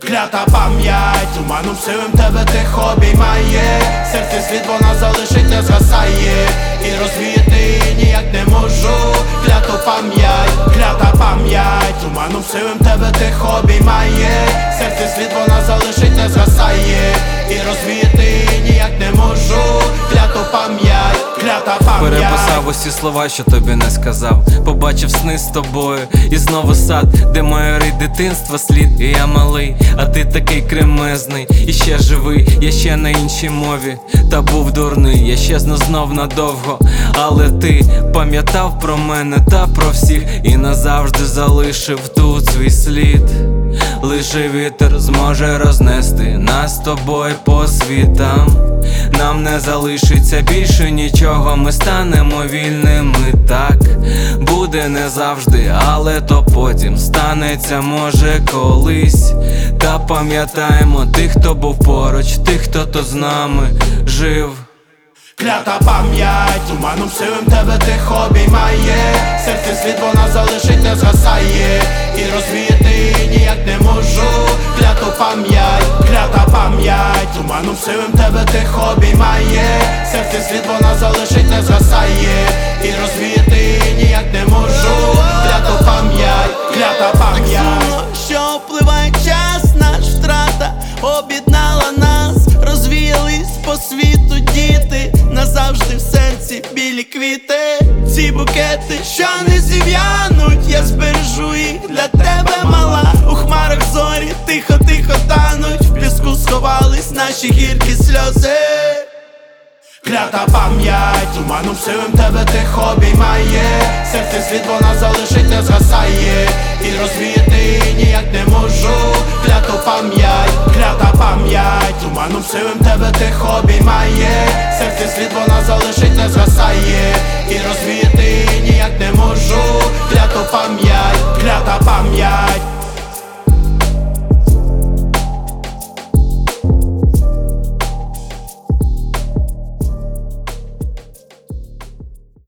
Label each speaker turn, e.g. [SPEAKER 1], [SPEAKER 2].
[SPEAKER 1] Клята пам'ять, туманом сивим тебе тихо обіймає. Серце світ вона залишить, не згасає, і розвіяти ніяк не можу. Кляту пам'ять, клята пам'ять, туманом сивим тебе тихо обіймає. Серце світ вона залишить, не згасає, і розвіяти ніяк не можу. Кляту пам'ять, клята пам'ять.
[SPEAKER 2] Переписав усі слова, що тобі не сказав. Побачив сни з тобою і знову сад, де моє рід дитинства слід. І я малий, а ти такий кремезний. І ще живий, я ще на іншій мові. Та був дурний, я щезну знов надовго. Але ти пам'ятав про мене та про всіх, і назавжди залишив тут свій слід. Лише вітер зможе рознести нас з тобою по світам. Нам не залишиться більше нічого, ми станемо вільними, так. Буде не завжди, але то потім станеться, може, колись. Та пам'ятаємо тих, хто був поруч, тих, хто тут з нами жив.
[SPEAKER 1] Клята пам'ять, туманом сивим тебе тихо обіймає. Серце світ вона залишить, не згасає, і розвіяти ніяк не можу. Кляту пам'ять, клята пам'ять, туманом сивим тебе тихо обіймає. Серце світ вона залишить, не згасає, і розвіяти ніяк не можу. Кляту пам'ять, клята пам'ять.
[SPEAKER 3] Що впливає час, наш втрата об'єднала нас, розвіялись по світу діти, назавжди в серці білі квіти. Ці букети, що не зів'януть, я збережу їх для тебе, мала. У хмарах зорі тихо-тихо тануть, в піску сховались наші гіркі сльози.
[SPEAKER 1] Клята пам'ять, туманом сивим тебе тихо обіймає. Серце світ вона залишить, не згасає, і розвіяти ніяк не можу. Кляту пам'ять, клята пам'ять, туманом сивим тебе тихо обіймає. Серце світ вона залишить, не згасає, і розвіяти ніяк не можу. Кляту пам'ять, клята пам'ять.